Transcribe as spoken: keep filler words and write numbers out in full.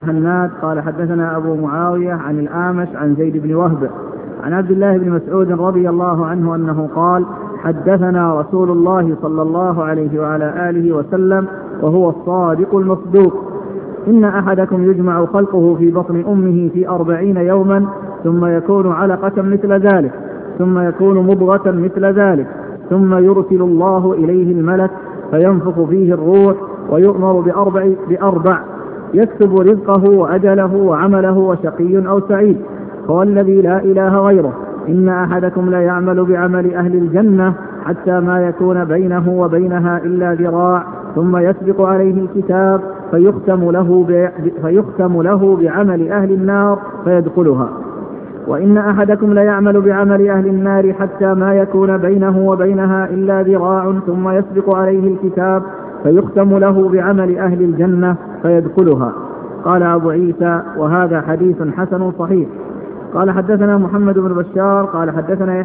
هناد قال حدثنا أبو معاوية عن الأعمش عن زيد بن وهب عن عبد الله بن مسعود رضي الله عنه أنه قال حدثنا رسول الله صلى الله عليه وعلى آله وسلم وهو الصادق المصدوق إن أحدكم يجمع خلقه في بطن أمه في أربعين يوما ثم يكون علقة مثل ذلك ثم يكون مضغة مثل ذلك ثم يرسل الله إليه الملك فينفخ فيه الروح ويؤمر بأربع, بأربع يكتب رزقه وأجله وعمله وشقي أو سعيد. فوالذي لا إله غيره إن أحدكم لا يعمل بعمل أهل الجنة حتى ما يكون بينه وبينها إلا ذراع ثم يسبق عليه الكتاب فيختم له, فيختم له بعمل أهل النار فيدخلها. وإن أحدكم لا يعمل بعمل أهل النار حتى ما يكون بينه وبينها إلا ذراع ثم يسبق عليه الكتاب فيختم له بعمل أهل الجنة فيدخلها. قال أبو عيسى وهذا حديث حسن صحيح. قال حدثنا محمد بن بشار قال حدثنا